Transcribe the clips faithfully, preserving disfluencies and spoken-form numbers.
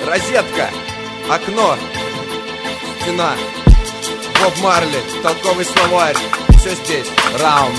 розетка, окно, стена, Боб Марли, толковый словарь, все здесь, раунд.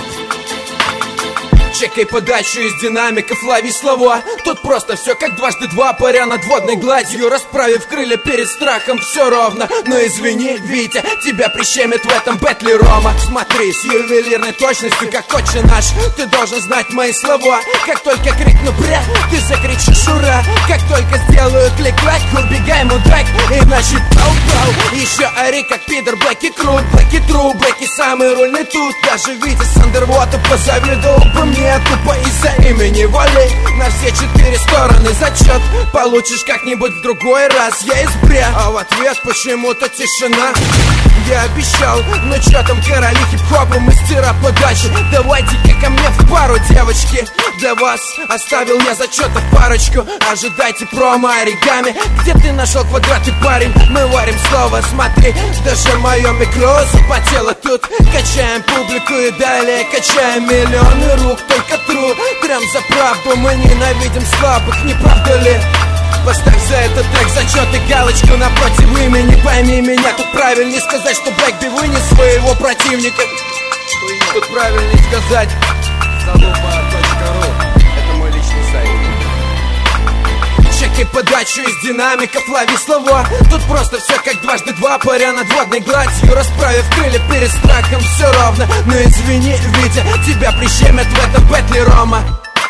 Чекай подачу из динамиков, лови слова. Тут просто все как дважды два, паря над водной гладью, расправив крылья перед страхом, все ровно. Но извини, Витя, тебя прищемит в этом бэтле Рома. Смотри, с ювелирной точностью, как отче наш, ты должен знать мои слова. Как только крикну «бля», ты закричишь «ура». Как только сделаю клик-клак, убегай, мудак, иначе пау-пау. Еще ори, как пидор, Блэки крут, Блэки тру, Блэки самый рульный тут. Даже Витя Сандервоту позавидовал бы мне тупо из-за имени Воли. На все четыре стороны зачет получишь как-нибудь в другой раз. Я из Бря, а в ответ почему-то тишина. Я обещал, ну чё там короли хип-хопа, мастера подачи, давайте-ка ко мне в пару, девочки. Для вас оставил я зачетов парочку. Ожидайте промо оригами. Где ты нашел квадраты, парень? Мы варим слово, смотри. Даже мое микро запотело тут. Качаем публику и далее качаем миллионы рук. Только тру, прям за правду. Мы ненавидим слабых, не правда ли? Поставь за этот трек зачет и галочку напротив имени. Пойми меня, тут правильнее сказать, что Блэкби вынес своего противника. Тут правильнее сказать залупа точка ру. Это мой личный сайт. Чекай подачу из динамиков, лови слова. Тут просто все как дважды два, паря над водной гладью, расправив крылья перед страхом, все ровно. Но извини, Витя, тебя прищемят в этом бэтле Рома.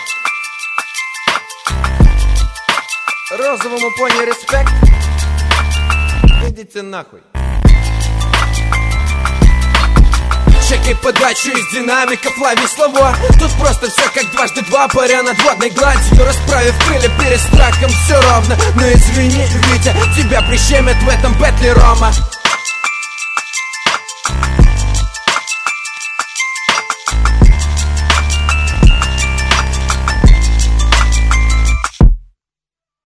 Розовому пони респект. Идите нахуй. Чекай подачу из динамиков, лови слова. Тут просто все как дважды два, паря над водной гладью, расправив крылья перед страхом, все ровно. Но извини, Витя, тебя прищемят в этом бэтле Рома.